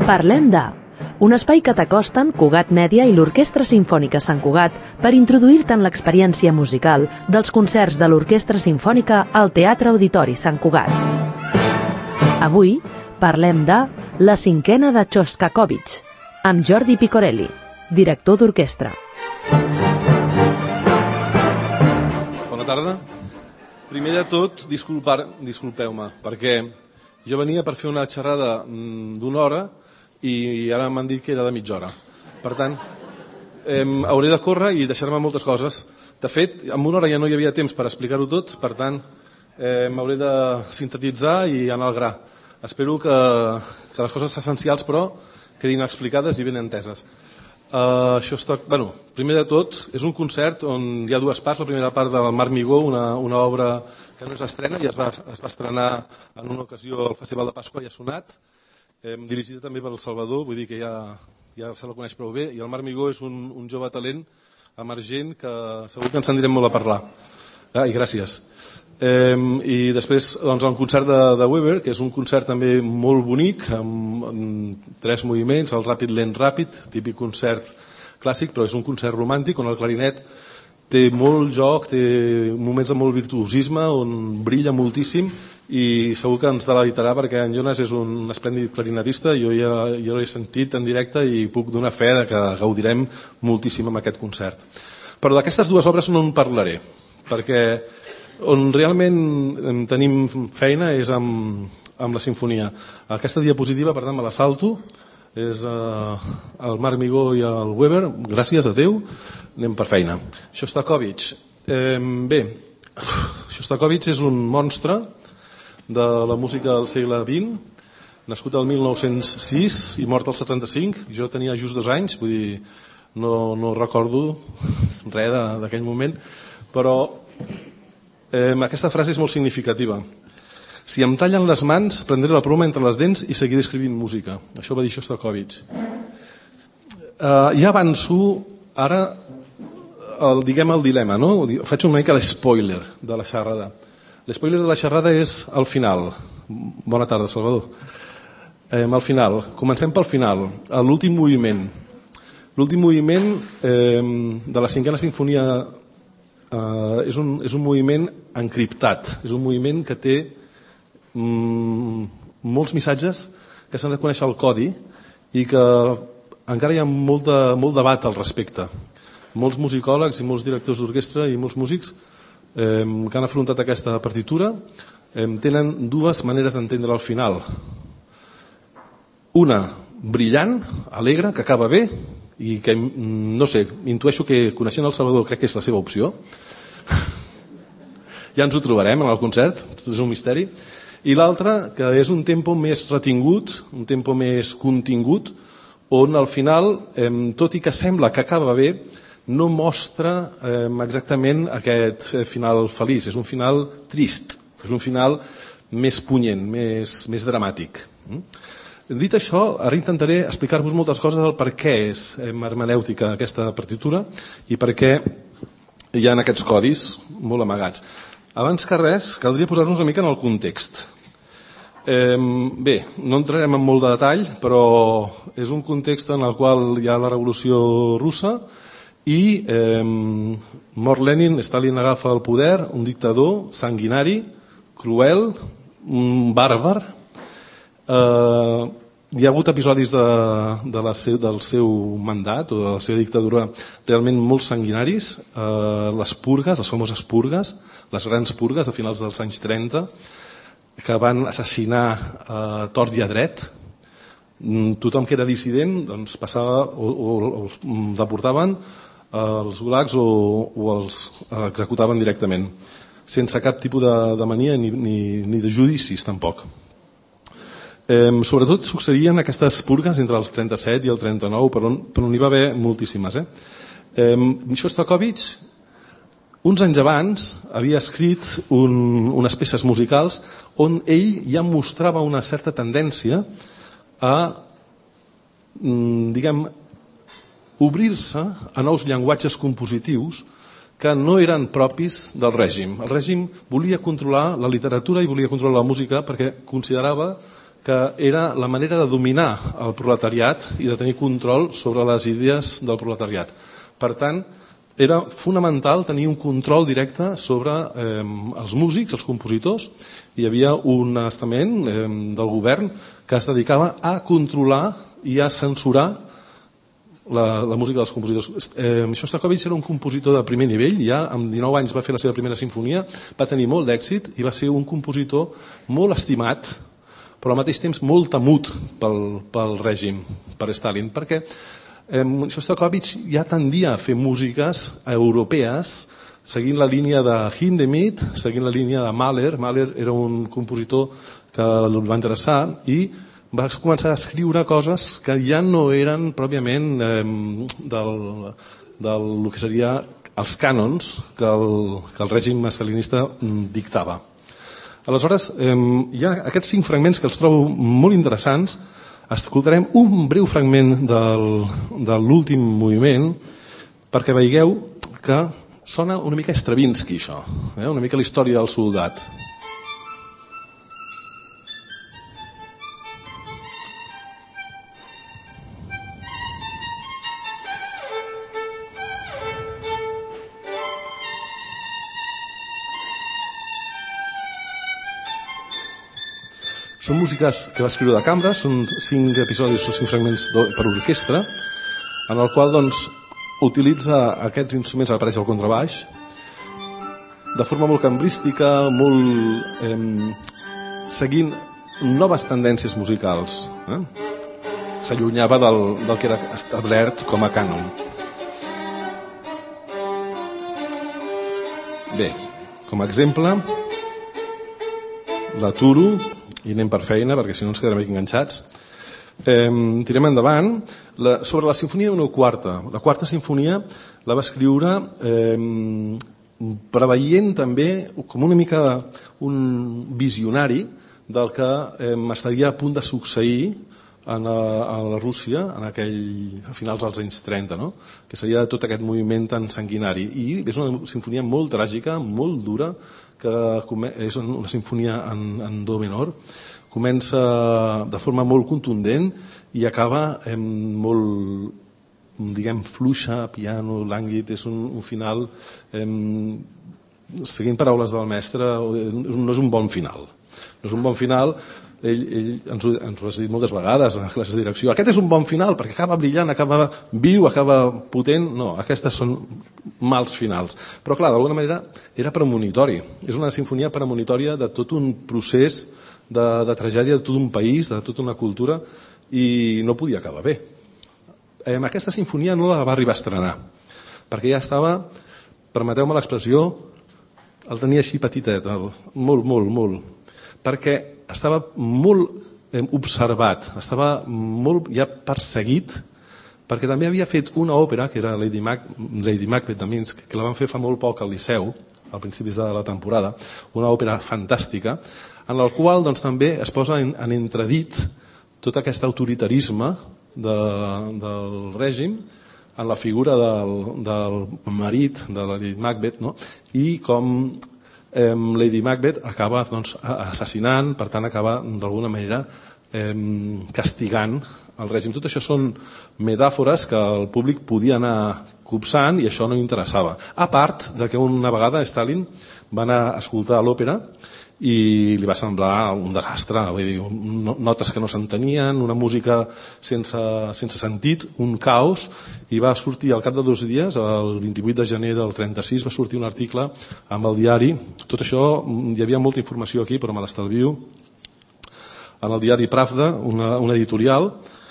Parlem de... Un espai que t'acosten Cugat Mèdia i l'Orquestra Simfònica Sant Cugat per introduir-te en l'experiència musical dels concerts de l'Orquestra Simfònica al Teatre Auditori Sant Cugat. Avui parlem de La cinquena de Txostakóvitx, amb Jordi Picorelli, director d'orquestra. Bona tarda. Primer de tot, disculpeu-me, perquè jo venia per fer una xerrada d'una hora i ara m'han dit que era de mitja hora. Per tant, hauré de córrer i deixar-me moltes coses. De fet, en una hora ja no hi havia temps per explicar-ho tot, per tant, m'hauré de sintetitzar i anar al gra. Espero que les coses essencials, però, quedin explicades i ben enteses. Primer de tot, és un concert on hi ha dues parts. La primera part del Marc Migó, una obra que no s'estrena i es va estrenar en una ocasió al Festival de Pasqua i ha sonat, dirigida també per El Salvador, vull dir que ja se la coneix prou bé, i el Marc Migó és un jove talent emergent que segur que ens sentirem molt a parlar. I gràcies. I després el concert de Weber, que és un concert també molt bonic, amb 3 moviments, el ràpid, lent, ràpid, típic concert clàssic, però és un concert romàntic on el clarinet té molt joc, té moments de molt virtuosisme, on brilla moltíssim, i segur que ens deleitarà perquè en Jonas és un esplèndid clarinetista. Jo l'he sentit en directe i puc donar fe que gaudirem moltíssim amb aquest concert. Però d'aquestes dues obres no en parlaré, perquè on realment tenim feina és amb la sinfonia. Aquesta diapositiva, per tant, me la salto, és el Marc Migó i el Weber, gràcies a Déu, anem per feina. Txostakóvitx. Bé, Txostakóvitx és un monstre de la música del segle XX, nascut el 1906 i mort al 75. Jo tenia just 2 anys, vull dir, no recordo res d'aquell moment, però aquesta frase és molt significativa. Si em tallen les mans, prendré la ploma entre les dents i seguiré escrivint música. Això va dir Txostakóvitx. Ja avanço ara el dilema, no? Faig una mica l'espoiler de la xerrada. L'espoiler de la xerrada és al final. Bona tarda, Salvador. Al final. Comencem pel final. L'últim moviment. L'últim moviment de la cinquena sinfonia és un moviment encriptat. És un moviment que té molts missatges que s'han de conèixer el codi i que encara hi ha molt debat al respecte. Molts musicòlegs i molts directors d'orquestra i molts músics que han afrontat aquesta partitura tenen 2 maneres d'entendre el final. Una brillant, alegre, que acaba bé i que, no sé, intueixo que coneixent el Salvador crec que és la seva opció. Ja ens ho trobarem en el concert, tot és un misteri. I l'altra, que és un tempo més retingut, un tempo més contingut, on al final, tot i que sembla que acaba bé, no mostra exactament aquest final feliç. És un final trist, és un final més punyent, més dramàtic. Dit això, ara intentaré explicar-vos moltes coses del per què és hermenèutica aquesta partitura i per què hi ha aquests codis molt amagats. Abans que res, caldria posar-nos una mica en el context. Bé, no entrarem en molt de detall, però és un context en el qual hi ha la Revolució Russa i mor Lenin, Stalin agafa el poder, un dictador sanguinari, cruel, un bàrbar. Hi ha hagut episodis del seu mandat o de la seva dictadura realment molt sanguinaris. Les purgues, les famoses purgues, les grans purgues de finals dels anys 30, que van assassinar a tort i a dret. Tothom que era dissident doncs, passava o els deportaven als gulags o els executaven directament, sense cap tipus de mania ni de judicis tampoc. Sobretot succeïen aquestes purgues entre el 37 i el 39, per on hi va haver moltíssimes. Txostakóvitx, uns anys abans, havia escrit unes peces musicals on ell ja mostrava una certa tendència a, obrir-se a nous llenguatges compositius que no eren propis del règim. El règim volia controlar la literatura i volia controlar la música perquè considerava que era la manera de dominar el proletariat i de tenir control sobre les idees del proletariat. Per tant, era fonamental tenir un control directe sobre els músics, els compositors. Hi havia un estament del govern que es dedicava a controlar i a censurar la música dels compositors. Shostakovich era un compositor de primer nivell, ja amb 19 anys va fer la seva primera sinfonia, va tenir molt d'èxit i va ser un compositor molt estimat, però al mateix temps molt temut pel règim, per Stalin, perquè Shostakovich ja tendia a fer músiques europees seguint la línia de Hindemith, seguint la línia de Mahler. Mahler era un compositor que el va interessar i va començar a escriure coses que ja no eren pròpiament del que seria els cànons que el règim stalinista dictava. Aleshores, hi ha aquests 5 fragments que els trobo molt interessants. Escoltarem un breu fragment de l'últim moviment perquè veieu que sona una mica Stravinsky, això, una mica la història del soldat. Són músiques que va escriure de cambra, són 5 episodis o 5 fragments per orquestra, en el qual utilitza aquests instruments, apareix el contrabaix, de forma molt cambrística, molt seguint noves tendències musicals. S'allunyava del que era establert com a cànon. Bé, com a exemple, l'aturo i anem per feina perquè si no ens quedarem aquí enganxats. Tirem endavant sobre la sinfonia 1/4. La quarta sinfonia la va escriure preveient també com una mica un visionari del que estaria a punt de succeir a la Rússia a finals dels anys 30, no? Que seria tot aquest moviment tan sanguinari. I és una sinfonia molt tràgica, molt dura, que és una sinfonia en do menor. Comença de forma molt contundent i acaba molt, diguem, fluixa, piano, lànguid. És un final, seguint paraules del mestre, no és un bon final. No és un bon final. Ell ens ho ha dit moltes vegades en classes de direcció. Aquest és un bon final perquè acaba brillant, acaba viu, acaba potent. No, aquestes són mals finals. Però clar, d'alguna manera era premonitori. És una sinfonia premonitòria de tot un procés de tragèdia de tot un país, de tota una cultura, i no podia acabar bé. Aquesta sinfonia no la va arribar a estrenar perquè ja estava, permeteu-me l'expressió, el tenia així petitet, molt, perquè estava molt observat, estava molt ja perseguit, perquè també havia fet una òpera, que era Lady Macbeth de Minsk, que la van fer fa molt poc al Liceu, a principis de la temporada, una òpera fantàstica, en la qual també es posa en entredit tot aquest autoritarisme del règim en la figura del marit de la Lady Macbeth, no? I com Lady Macbeth acaba assassinant, per tant acaba d'alguna manera castigant el règim. Tot això són metàfores que el públic podia anar copsant i això no interessava. A part de que una vegada Stalin va anar a escoltar l'òpera i li va semblar un desastre, vull dir, notes que no s'entenien, una música sense sentit, un caos, i va sortir al cap de 2 dies, el 28 de gener del 36, va sortir un article amb el diari. Tot això, hi havia molta informació aquí, però me l'estalvio, en el diari Pravda, una editorial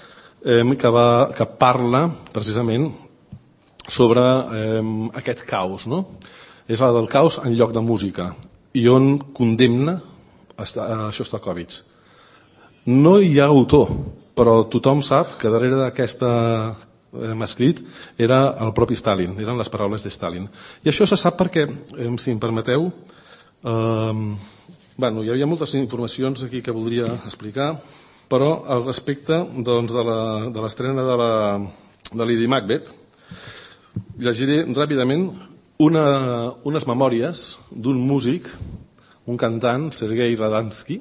que parla precisament sobre aquest caos, no? És el caos en lloc de música, i on condemna a Shostakovich. No hi ha autor, però tothom sap que darrere d'aquest escrit era el propi Stalin, eren les paraules de Stalin. I això se sap perquè, si em permeteu, hi havia moltes informacions aquí que voldria explicar, però al respecte de l'estrena de Lady Macbeth, llegiré ràpidament unes memòries d'un músic, un cantant, Sergei Radansky,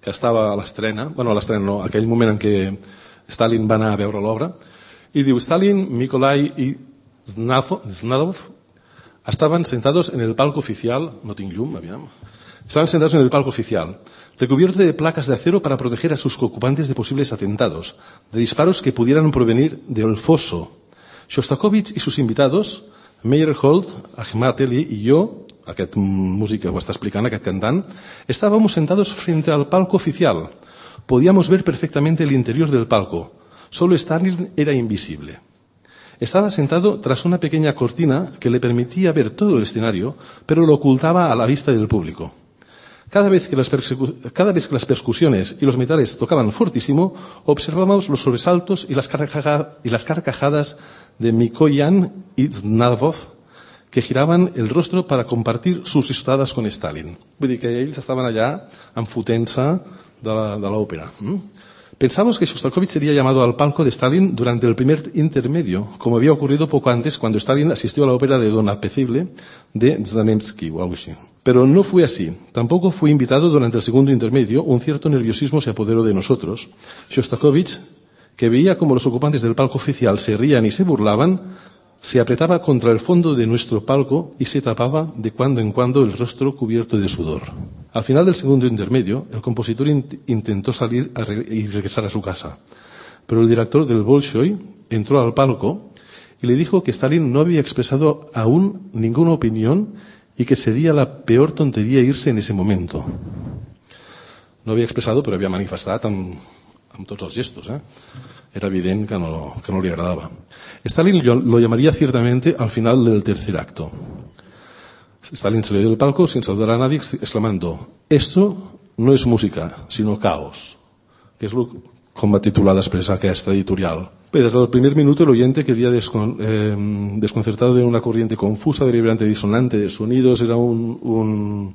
que estava a l'estrena, no, aquell moment en què Stalin va anar a veure l'obra, y diu, Stalin, Nikolai y Znadov estaban sentados en el palco oficial, no tinc llum, estaban sentados en el palco oficial, recubierto de placas de acero para proteger a sus ocupantes de posibles atentados, de disparos que pudieran provenir del foso. Shostakovich y sus invitados, Meyerhold, Ahmad Eli y yo, aquest músic que ho està explicant, aquest cantant, estábamos sentados frente al palco oficial. Podíamos ver perfectamente el interior del palco. Solo Stalin era invisible. Estaba sentado tras una pequeña cortina que le permitía ver todo el escenario, pero lo ocultaba a la vista del público. Cada vez que las percusiones y los metales tocaban fortísimo, observábamos los sobresaltos y las carcajadas de Mikoyan y Znadov, que giraban el rostro para compartir sus risotadas con Stalin. Vull dir que ells estaven allà enfotent-se de l'òpera. Pensamos que Shostakovich sería llamado al palco de Stalin durante el primer intermedio, como había ocurrido poco antes cuando Stalin asistió a la ópera de Don Apecible de Znamensky o algo así. Pero no fue así. Tampoco fue invitado durante el segundo intermedio. Un cierto nerviosismo se apoderó de nosotros. Shostakovich, que veía como los ocupantes del palco oficial se rían y se burlaban, se apretaba contra el fondo de nuestro palco y se tapaba de cuando en cuando el rostro cubierto de sudor. Al final del segundo intermedio, el compositor intentó salir y regresar a su casa. Pero el director del Bolshoi entró al palco y le dijo que Stalin no había expresado aún ninguna opinión y que sería la peor tontería irse en ese momento. No había expresado, pero había manifestado amb tots els gestos. Era evidente que no le agradaba. Stalin lo llamaría ciertamente al final del tercer acto. Stalin salió del palco sin saludar a nadie, exclamando: esto no es música, sino caos, que es com va titular després aquesta editorial. Bé, desde el primer minuto el oyente quería desconcertado de una corriente confusa, deliberante y disonante de sonidos. Era una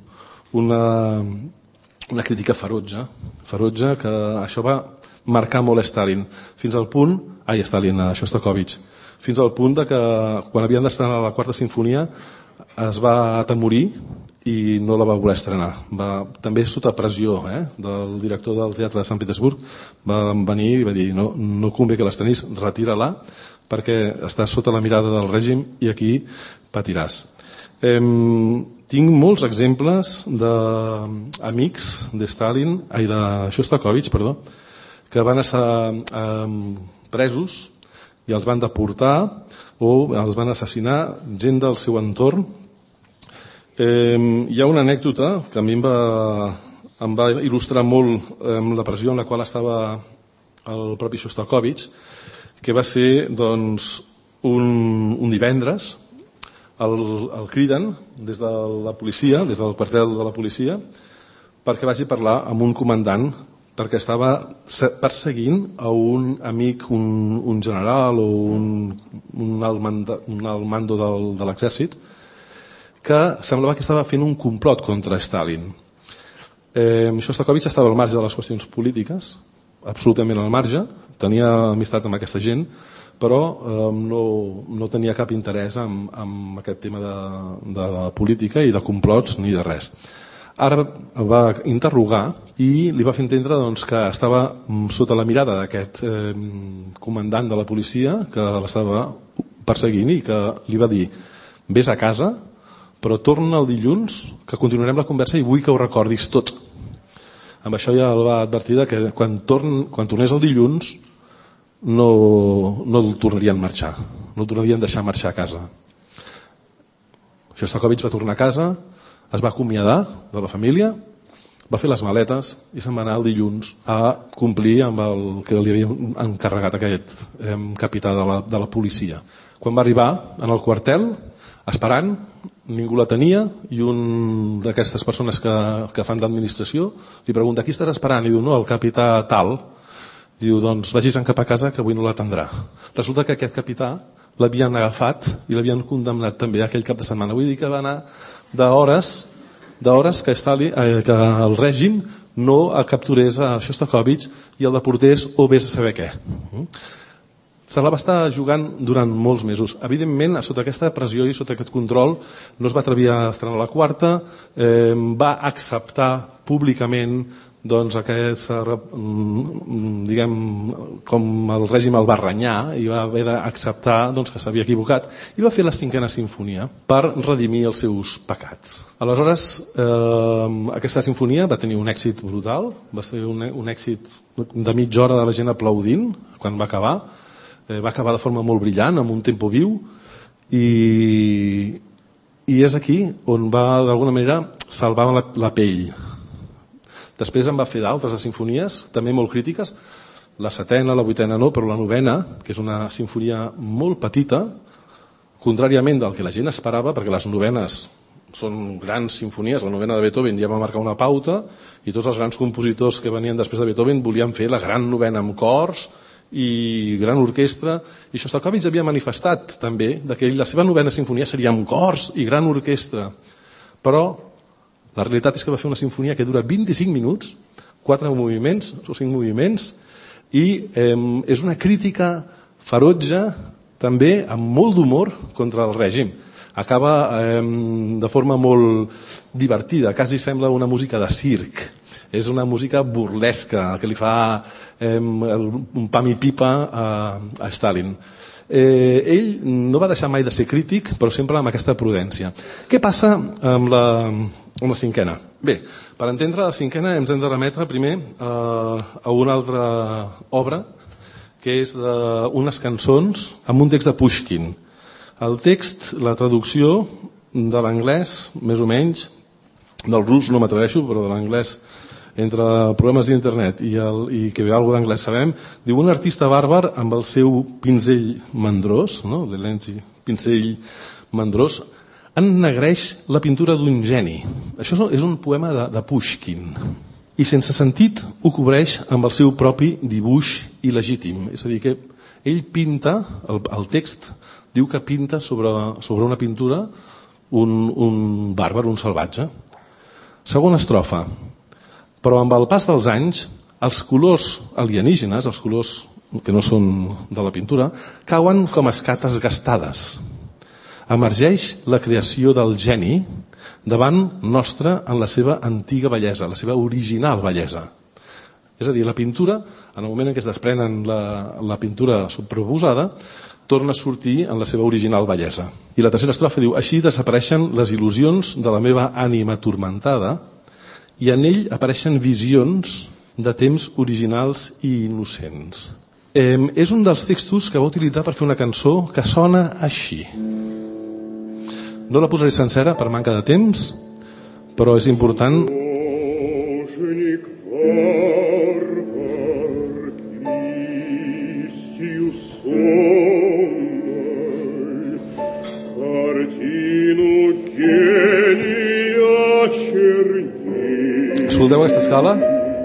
crítica ferotge que això va marcar molt a Stalin, fins al punt, a Shostakovich, fins al punt de que quan havien d'estrenar la quarta sinfonia es va atemorir i no la va voler estrenar. També sota pressió del director del teatre de Sant Petersburg va venir i va dir no convé que l'estrenis, retira-la perquè està sota la mirada del règim i aquí patiràs. Tinc molts exemples d'amics de Shostakovich, que van estar presos i els van deportar o els van assassinar gent del seu entorn. Hi ha una anècdota que a mi em va il·lustrar molt la pressió en la qual estava el propi Shostakovich, que va ser un divendres. El criden des de la policia, des del quartel de la policia, perquè vagi a parlar amb un comandant, perquè estava perseguint a un amic, un general o un alt mando de l'exèrcit, que semblava que estava fent un complot contra Stalin. Shostakovich estava al marge de les qüestions polítiques, absolutament al marge, tenia amistat amb aquesta gent, però no tenia cap interès en aquest tema de política i de complots ni de res. Ara va interrogar i li va fer entendre que estava sota la mirada d'aquest comandant de la policia que l'estava perseguint i que li va dir: vés a casa, però torna el dilluns, que continuarem la conversa i vull que ho recordis tot. Amb això ja el va advertir que quan tornés el dilluns no el tornarien a marxar, no el tornarien a deixar marxar a casa. Shostakovich va tornar a casa, es va acomiadar de la família, va fer les maletes i se'n va anar el dilluns a complir amb el que li havia encarregat aquest capità de la policia. Quan va arribar en el quartel, esperant, ningú la tenia i un d'aquestes persones que fan d'administració li pregunta: qui estàs esperant? I diu: no, el capità tal. Diu: doncs vagis cap a casa que avui no l'atendrà. Resulta que aquest capità l'havien agafat i l'havien condemnat també aquell cap de setmana. Vull dir que va anar d'hores que el règim no capturés a Shostakovich i el deportés o vés a saber què. Se la va estar jugant durant molts mesos. Evidentment, sota aquesta pressió i sota aquest control, no es va atrevir a estrenar la quarta, va acceptar públicament doncs diguem, com el règim el va renyar i va haver d'acceptar doncs, que s'havia equivocat i va fer la 5a sinfonia per redimir els seus pecats. Aleshores, aquesta sinfonia va tenir un èxit brutal, va ser un èxit de mitja hora de la gent aplaudint quan va acabar de forma molt brillant, amb un tempo viu i és aquí on va d'alguna manera salvar la pell. Després en va fer d'altres de sinfonies, també molt crítiques, la 7a, la 8a no, però la 9a, que és una sinfonia molt petita, contràriament del que la gent esperava, perquè les 9enes són grans sinfonies, la 9a de Beethoven ja va marcar una pauta i tots els grans compositors que venien després de Beethoven volien fer la gran 9a amb cors i gran orquestra, i Shostakovich havia manifestat també que la seva 9a sinfonia seria amb cors i gran orquestra, però la realitat és que va fer una sinfonia que dura 25 minuts, 4 moviments o 5 moviments, i és una crítica ferotge també amb molt d'humor contra el règim. Acaba de forma molt divertida, quasi sembla una música de circ. És una música burlesca que li fa un pam i pipa a Stalin. Ell no va deixar mai de ser crític, però sempre amb aquesta prudència. Què passa amb la 5a? Bé, per entendre la 5a ens hem de remetre primer a una altra obra que és d'unes cançons amb un text de Pushkin. El text, la traducció de l'anglès, més o menys, del rus no m'atreveixo, però de l'anglès entre problemes d'internet i que alguna d'anglès sabem, diu un artista bàrbar amb el seu pinzell mandrós, no? Pinzell mandrós, ennegreix la pintura d'un geni. Això és un poema de Pushkin. I sense sentit ho cobreix amb el seu propi dibuix il·legítim. És a dir, que ell pinta, el text diu que pinta sobre una pintura un bàrbar, un salvatge. Segona estrofa. Però amb el pas dels anys, els colors alienígenes, els colors que no són de la pintura, cauen com escates gastades. Emergeix la creació del geni davant nostre en la seva antiga bellesa, la seva original bellesa. És a dir, la pintura, en el moment en què es desprenen la pintura subproposada, torna a sortir en la seva original bellesa. I la tercera estrofa diu: així desapareixen les il·lusions de la meva ànima turmentada i en ell apareixen visions de temps originals i innocents. És un dels textos que va utilitzar per fer una cançó que sona així. No la posaré sencera per manca de temps, però és important. Escolteu aquesta escala?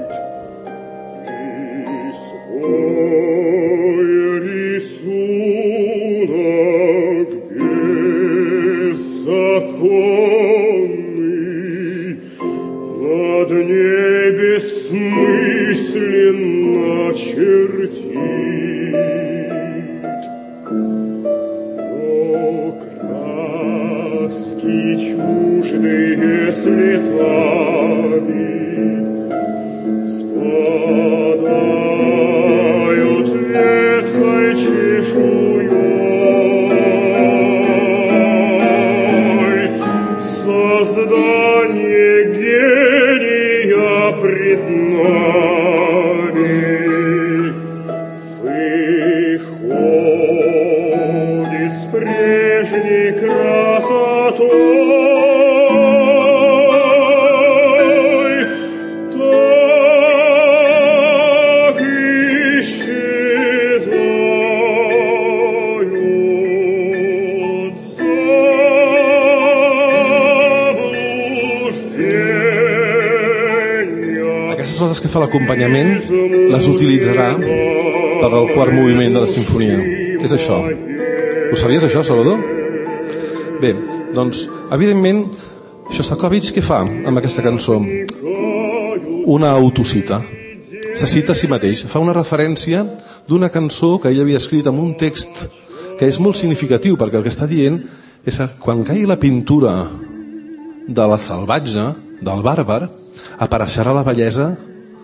Aquestes que fa l'acompanyament les utilitzarà per al quart moviment de la sinfonia. És això. Ho sabies, això, Salvador? Bé, doncs, evidentment, Shostakovich què fa amb aquesta cançó? Una autocita. Se cita a si mateix. Fa una referència d'una cançó que ell havia escrit amb un text que és molt significatiu, perquè el que està dient és que quan caigui la pintura de la salvatge, del bàrbar, apareixerà la bellesa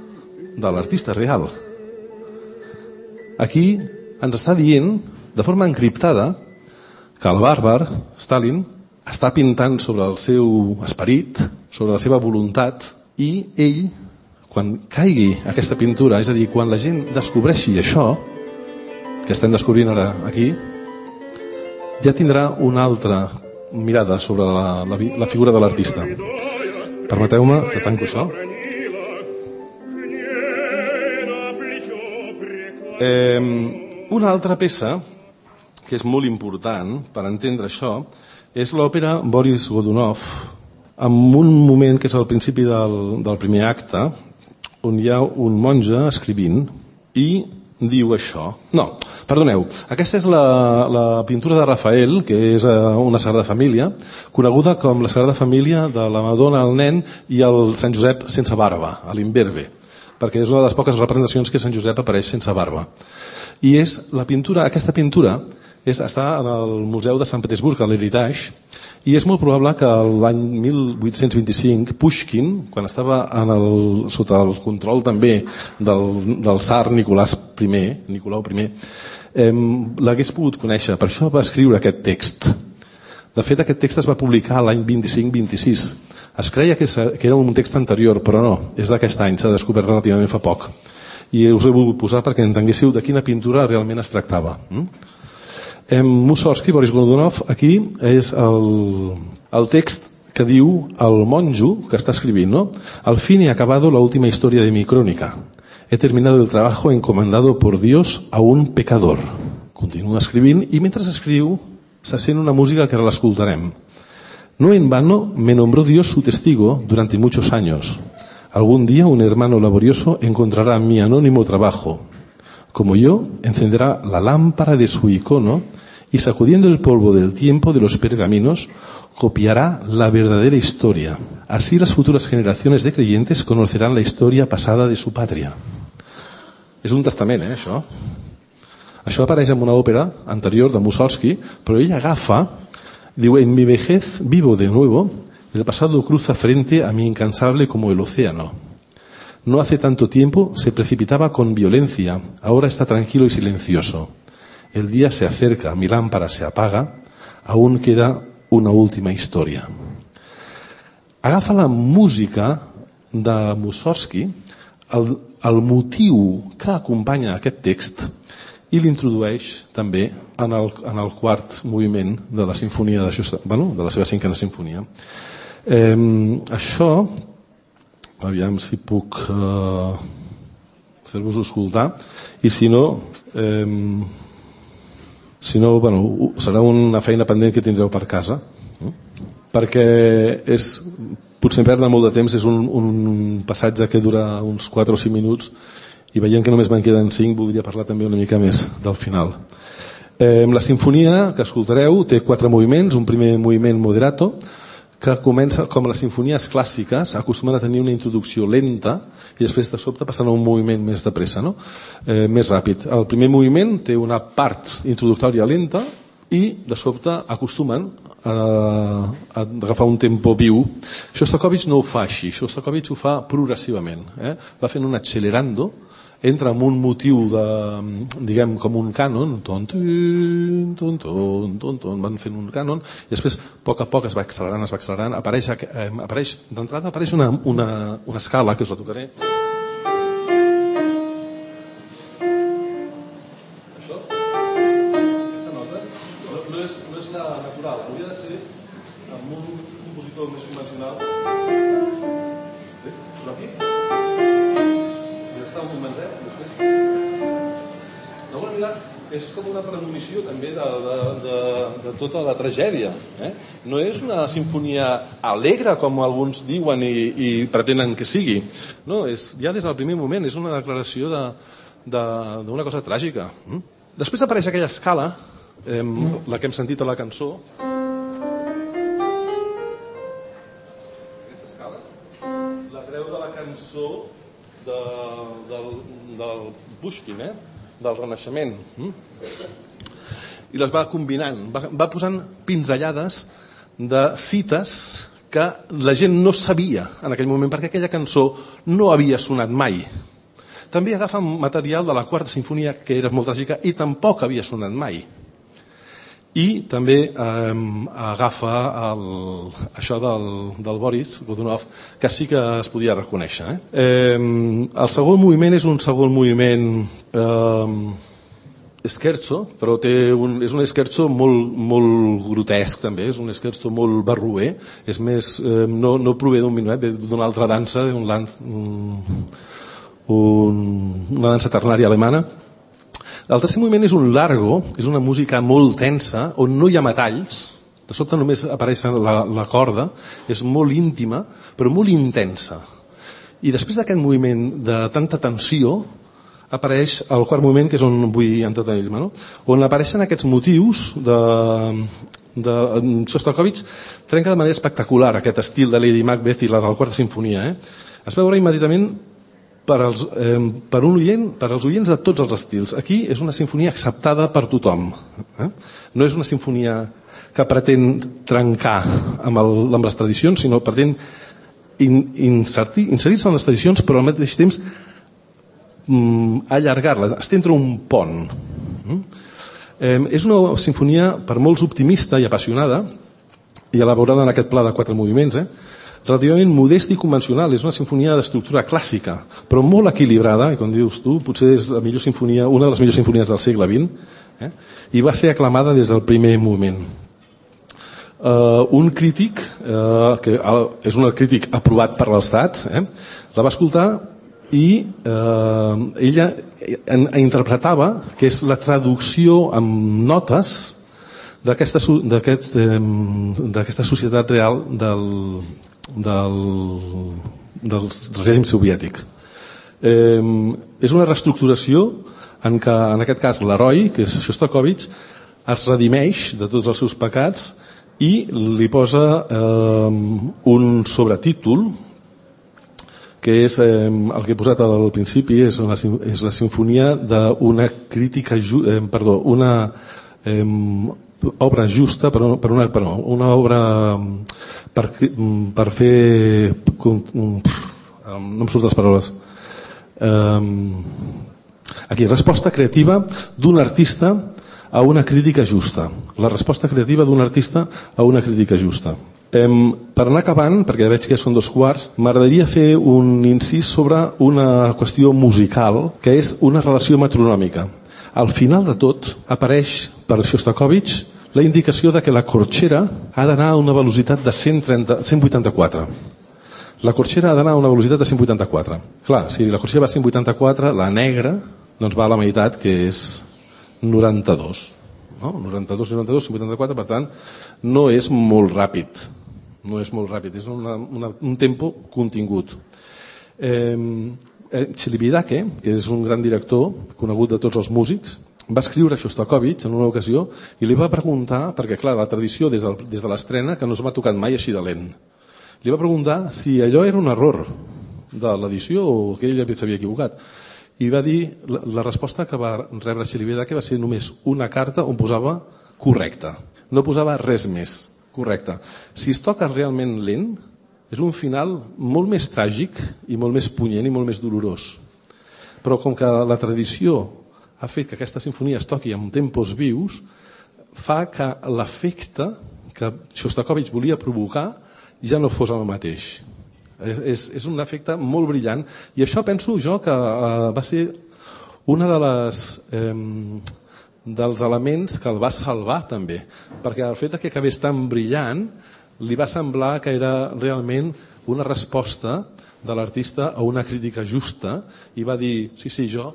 de l'artista real. Aquí ens està dient, de forma encriptada, que el bàrbar, Stalin, està pintant sobre el seu esperit, sobre la seva voluntat, i ell, quan caigui aquesta pintura, és a dir, quan la gent descobreixi això, que estem descobrint ara aquí, ja tindrà una altra mirada sobre la figura de l'artista. Permeteu-me que tanco això. Una altra peça que és molt important per entendre això és l'òpera Boris Godunov, amb un moment que és al principi del primer acte, on hi ha un monge escrivint i diu això. No, perdoneu, aquesta és la pintura de Rafael, que és una Sagrada Família, coneguda com la Sagrada Família de la Madonna, el nen i el Sant Josep sense barba, a l'Imberbe, perquè és una de les poques representacions que Sant Josep apareix sense barba. I és la pintura, aquesta pintura està en el Museu de Sant Petersburg, a l'Hermitage, i és molt probable que l'any 1825 Pushkin, quan estava sota el control també del tsar Nicolau I, l'hagués pogut conèixer. Per això va escriure aquest text. De fet, aquest text es va publicar l'any 25-26. Es creia que era un text anterior, però no, és d'aquest any, s'ha descobert relativament fa poc. I us he volgut posar perquè entenguéssiu de quina pintura realment es tractava. Mussorgsky, Boris Godunov, aquí és el text que diu el monjo que està escrivint, ¿no? Al fin he acabado la última historia de mi crónica. He terminado el trabajo encomendado por Dios a un pecador. Continua escrivint i mentre escriu se sent una música que ara l'escoltarem. No en vano me nombró Dios su testigo durante muchos años. Algún día un hermano laborioso encontrará mi anónimo trabajo. Como yo, encenderá la lámpara de su icono y sacudiendo el polvo del tiempo de los pergaminos, copiará la verdadera historia. Así las futuras generaciones de creyentes conocerán la historia pasada de su patria. És un testament, això. Això apareix en una òpera anterior de Mussorgsky, però ell agafa, diu, en mi vejez vivo de nuevo, el pasado cruza frente a mi incansable como el océano. No hace tanto tiempo se precipitaba con violencia, ahora está tranquilo y silencioso. El día se acerca, mi lámpara se apaga, aún queda una última historia. Agafa la música de Mussorgsky, el motiu que acompanya aquest text, i l'introdueix també en el quart moviment de la sinfonia de la seva cinquena sinfonia. Això, aviam si puc fer-vos escoltar, i si no, serà una feina pendent que tindreu per casa, perquè potser perdre molt de temps. És un passatge que dura uns 4 o 5 minuts i veient que només me'n queden 5 voldria parlar també una mica més del final. La sinfonia que escoltareu té 4 moviments. Un primer moviment moderato que comença com les sinfonies clàssiques, acostumen a tenir una introducció lenta i després de sobte passen a un moviment més de pressa, no? Més ràpid. El primer moviment té una part introductòria lenta i de sobte acostumen a agafar un tempo viu. Shostakovich no ho fa així, Shostakovich ho fa progressivament, va fent un accelerando, entra en un motiu diguem com un cànon, van fent un cànon i després a poc es va accelerant, d'entrada apareix una escala que us la tocaré. Això, aquesta nota no és la natural, hauria de ser amb un compositor més convencional. Però aquí un momentet, després d'alguna manera és com una premonició també de tota la tragèdia, no és una sinfonia alegre com alguns diuen i pretenen que sigui, no, ja des del primer moment és una declaració d'una cosa tràgica. Després apareix aquella escala, la que hem sentit a la cançó, aquesta escala la treu de la cançó del Pushkin, del Renaixement, i les va combinant, va posant pinzellades de cites que la gent no sabia en aquell moment perquè aquella cançó no havia sonat mai. també agafa material de la quarta sinfonia, que era molt tràgica i tampoc havia sonat mai. I també agafa això del Boris Godunov, que sí que es podia reconèixer. El segon moviment és un segon moviment scherzo, però és un scherzo molt grotesc també, és un scherzo molt barroer, és més, no prové d'un minuet, ve d'una altra dansa, una dansa ternària alemana. El tercer moviment és un largo, és una música molt tensa, on no hi ha metalls, de sobte només apareix la corda, és molt íntima, però molt intensa. I després d'aquest moviment de tanta tensió, apareix el quart moviment, que és on vull entretenir-me, no? On apareixen aquests motius de Shostakovich, trenca de manera espectacular aquest estil de Lady Macbeth i la de la quarta sinfonia. Es veurà immediatament per als oients de tots els estils. Aquí és una sinfonia acceptada per tothom. No és una sinfonia que pretén trencar amb les tradicions, sinó pretén inserir-se en les tradicions, però al mateix temps allargar-la, estendre un pont. És una sinfonia per molts optimista i apassionada, i elaborada en aquest pla de 4 moviments, relativament modesta i convencional. És una sinfonia d'estructura clàssica, però molt equilibrada, i com dius tu, potser és la millor sinfonia, una de les millors sinfonies del segle XX, i va ser aclamada des del primer moment. Un crític, que és un crític aprovat per l'Estat, la va escoltar i ella interpretava que és la traducció amb notes d'aquesta societat real del règim soviètic. És una reestructuració en què, en aquest cas, l'heroi, que és Shostakovich, es redimeix de tots els seus pecats i li posa un sobretítol, que és el que he posat al principi, és la sinfonia d'una crítica, una obra justa, una obra per fer, no em surten les paraules, aquí, resposta creativa d'un artista a una crítica justa. La resposta creativa d'un artista a una crítica justa. Per anar acabant, perquè veig que són 2:15, m'agradaria fer un incís sobre una qüestió musical, que és una relació metronòmica. Al final de tot apareix per Shostakovich la indicació de que la corxera ha d'anar a una velocitat de 184. La corxera ha d'anar a una velocitat de 184. Clar, si la corxera va a 184, la negra doncs va a la meitat, que és 92. No? 92, 184, per tant, no és molt ràpid. No és molt ràpid, és un tempo contingut. Celibidache, que és un gran director conegut de tots els músics, va escriure a Shostakovich en una ocasió i li va preguntar, perquè clar, la tradició des de l'estrena que no es m'ha tocat mai així de lent, li va preguntar si allò era un error de l'edició o que ell s'havia equivocat, i va dir, la resposta que va rebre Celibidache va ser només una carta on posava correcte, no posava res més, correcte. Si es toca realment lent, és un final molt més tràgic i molt més punyent i molt més dolorós. Però com que la tradició ha fet que aquesta sinfonia es toqui amb tempos vius, fa que l'efecte que Shostakovich volia provocar ja no fos el mateix. És un efecte molt brillant, i això penso jo que va ser una dels elements que el va salvar també, perquè el fet que acabés tan brillant li va semblar que era realment una resposta de l'artista a una crítica justa, i va dir, sí, jo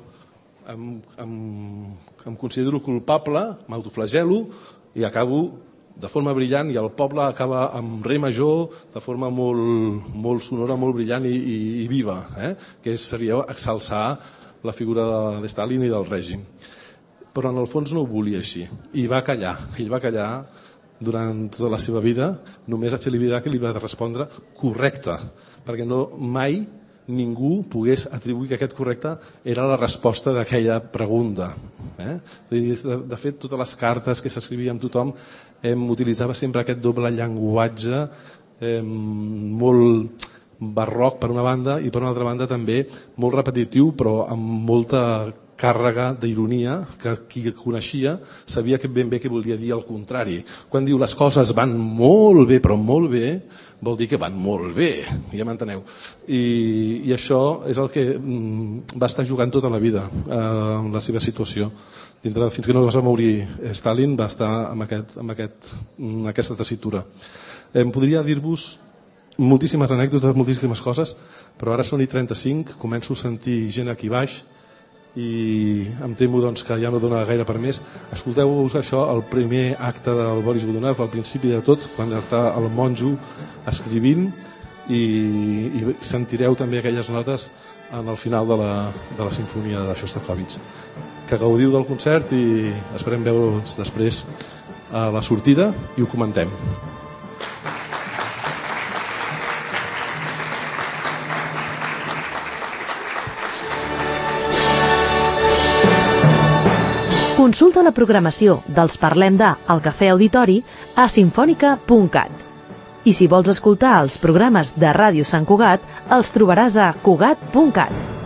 em considero culpable, m'autoflagelo i acabo de forma brillant, i el poble acaba amb re major de forma molt sonora, molt brillant i viva, que seria exalçar la figura de Stalin i del règim. Però en el fons no ho volia així, i va callar. Ell va callar durant tota la seva vida, només a Celibidache li va respondre correcte, perquè mai ningú pogués atribuir que aquest correcte era la resposta d'aquella pregunta. De fet, totes les cartes que s'escrivia amb tothom utilitzava sempre aquest doble llenguatge molt barroc per una banda i per una altra banda també molt repetitiu però amb molta càrrega d'ironia que qui coneixia sabia que ben bé què volia dir el contrari. Quan diu les coses van molt bé però molt bé vol dir que van molt bé, ja m'enteneu. I això és el que va estar jugant tota la vida en la seva situació. Fins que no es va morir Stalin va estar amb aquesta tessitura. Podria dir-vos moltíssimes anècdotes, moltíssimes coses, però ara són i 35, començo a sentir gent aquí baix i em temo doncs, que ja no dona gaire per més. Escolteu-vos això, el primer acte del Boris Godunov, al principi de tot, quan està el monjo escrivint, i sentireu també aquelles notes en el final de la sinfonia de Shostakovich. Que gaudiu del concert i esperem veure'ls després a la sortida i ho comentem. Consulta la programació dels Parlem de al Cafè Auditori a sinfònica.cat. I si vols escoltar els programes de Ràdio Sant Cugat, els trobaràs a cugat.cat.